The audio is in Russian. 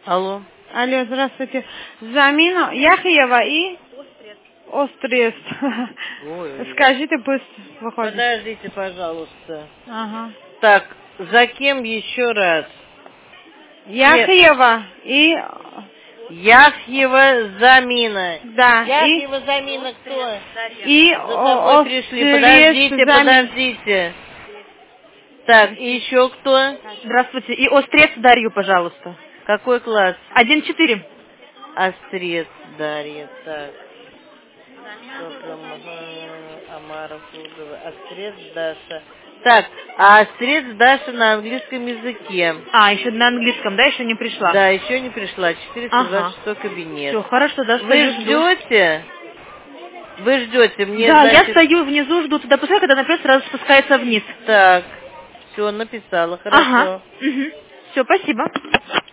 Алло. Алло, здравствуйте. Замина Яхьева и Острец. Ой. Скажите, пусть выходит. Подождите, пожалуйста. Ага. Так, за кем еще раз? Яхьева и... Яхьева Замина. Да. Яхьева Замина кто? И За тобой пришли. Подождите. Так, и еще кто? Здравствуйте. И Острец Дарью, пожалуйста. Какой класс? 1-4. Острец Дарья. Так. Амаров, Лугова. Острец Даша. Так, а Острец Даша на английском языке. А, еще на английском, да, еще не пришла? Да, еще не пришла. 426 кабинет. Все, хорошо, да, Вы ждете? Вы ждете? Мне, да, значит... я стою внизу, жду туда, пускай, когда например, сразу спускается вниз. Так, все, написала, хорошо. Ага. Угу. Все, спасибо.